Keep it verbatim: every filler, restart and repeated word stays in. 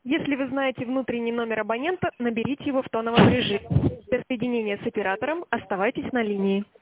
Если вы знаете внутренний номер абонента, наберите его в тоновом режиме. Для соединения с оператором оставайтесь на линии.